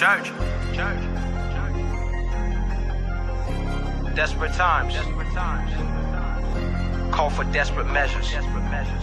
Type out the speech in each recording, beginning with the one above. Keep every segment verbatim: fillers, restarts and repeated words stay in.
Church, church, church. Desperate times, desperate times. Call for desperate measures, desperate measures.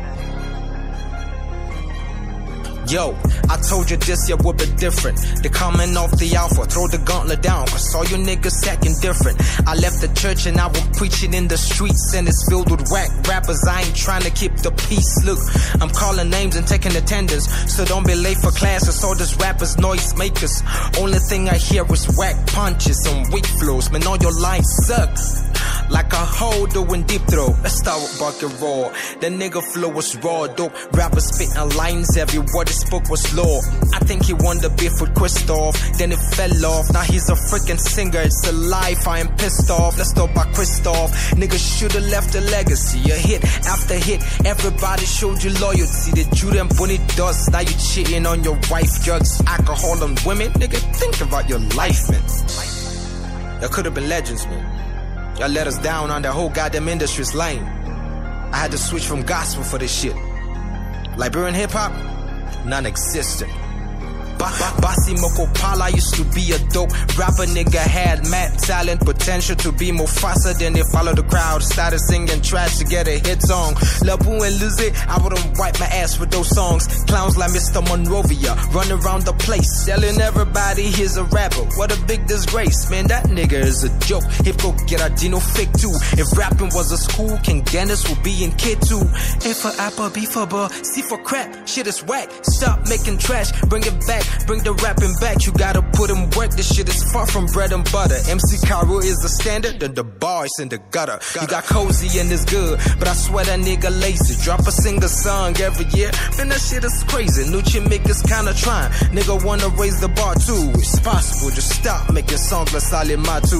Yo, I told you this year would be different. They coming off the alpha, throw the gauntlet down, cause all you niggas acting different. I left the church and I was preaching in the streets, and it's filled with whack rappers. I ain't trying to keep the peace. Look, I'm calling names and taking attendance, so don't be late for classes. All these rappers, noise makers. Only thing I hear is whack punches and weak flows. Man, all your lines suck. Like a hoe doing deep throw. Let's start with Bucket Raw. The nigga flow was raw, dope. Rappers spitting lines, every word he spoke was law. I think he won the beef with Christoph, then it fell off. Now he's a freaking singer, it's a life, I am pissed off. Let's talk about Christoph. Niggas should've left a legacy, a hit after hit. Everybody showed you loyalty. The Judah and Bunny dust. Now you cheating on your wife, drugs, alcohol and women. Nigga, think about your life, man. Y'all could've been legends, man. Y'all let us down on the whole goddamn industry's lane. I had to switch from gospel for this shit. Liberian hip-hop? Non-existent. Ba Basi Mokopala used to be a dope rapper. Nigga had mad talent, potential to be more faster. Then they followed the crowd, started singing trash to get a hit song. Labu and Lizzie, I wouldn't wipe my ass with those songs. Clowns like Mister Monrovia run around the place, telling everybody he's a rapper. What a big disgrace, man, that nigga is a joke. Hip go get a Dino fake too. If rapping was a school, King Dennis would be in kid too. A for apple, B for bar, C for crap, shit is whack. Stop making trash, bring it back. Bring the rapping back, you gotta put in work. This shit is far from bread and butter. M C Cairo is the standard, then the bar is in the gutter. You got cozy and it's good, but I swear that nigga lazy. Drop a single song every year, man, that shit is crazy. Nucci is kinda trying, nigga wanna raise the bar too. It's possible, just stop making songs like Salim Matu.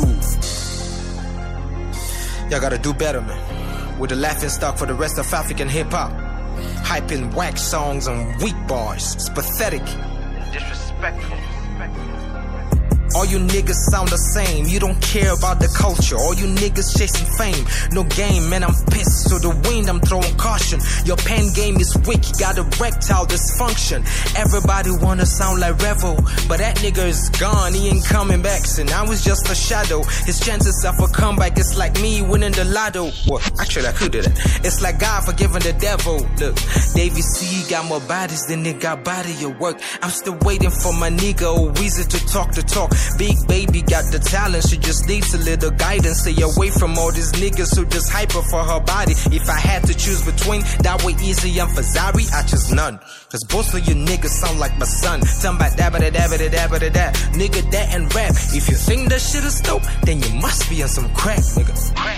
Y'all gotta do better, man. With the laughing stock for the rest of African hip-hop. Hyping whack songs and weak bars, it's pathetic. Disrespectful. All you niggas sound the same, you don't care about the culture. All you niggas chasing fame, no game, man, I'm pissed. So the wind, I'm throwing caution. Your pen game is weak, you got erectile dysfunction. Everybody wanna sound like Revo, but that nigga is gone, he ain't coming back. So now it's just a shadow. His chances of a comeback, it's like me winning the lotto. Well, actually I could do that. It's like God forgiving the devil. Look, Davey C got more bodies than they got body of work. I'm still waiting for my nigga Weezy to talk the talk. Big baby got the talent, she just needs a little guidance. Stay away from all these niggas who just hyper for her body. If I had to choose between that way Easy and Fazari, I choose none. Cause both of you niggas sound like my son. Talking about dabba da dabba da dabba da da. Nigga that and rap. If you think that shit is dope, then you must be on some crack, nigga.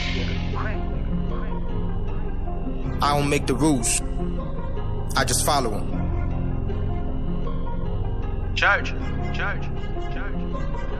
I don't make the rules, I just follow them. Church, church, church.